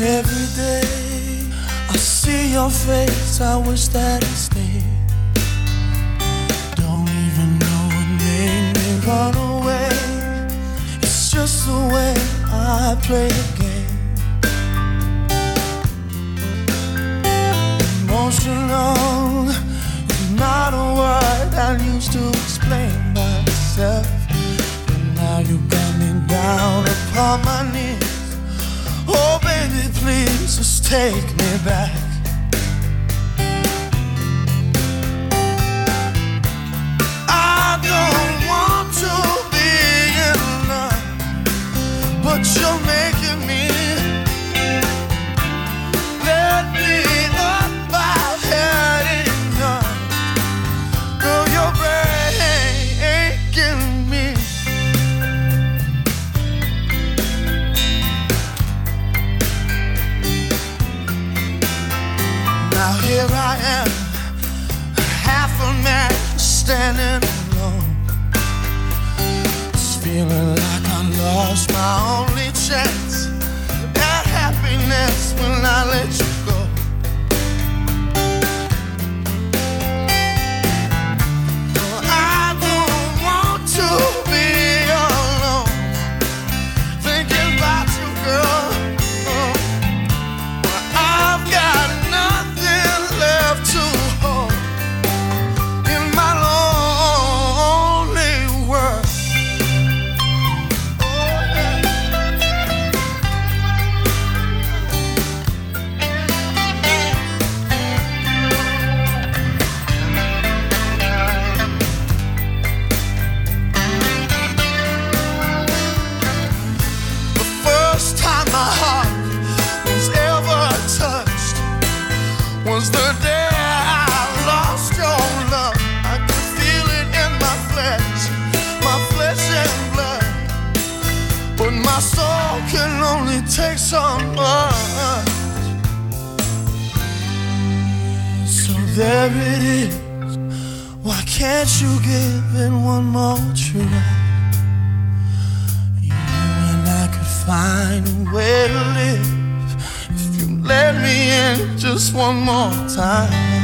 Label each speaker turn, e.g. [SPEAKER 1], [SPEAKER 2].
[SPEAKER 1] Every day I see your face, I wish that it stayed. Don't even know what made me run away. It's just the way I play the game. Emotional is not a word I used to explain myself, but now you got me down upon my knees. Oh baby, please just take me back. I don't want to be in love, but you're making me. Let me up, I've had enough. Girl, you're breaking me. Now here I am, half a man standing alone, just feeling like I lost my only chance at happiness when I let you go. I don't want to be alone, thinking about you, girl. I've got nothing left to hold in my lonely world. Oh, yeah. The first time my heart was ever touched was the day I lost your love. I could feel it in my flesh and blood, but my soul can only take so much. So there it is. Why can't you give it one more try? You and I could find a way to live if you let me in just one more time.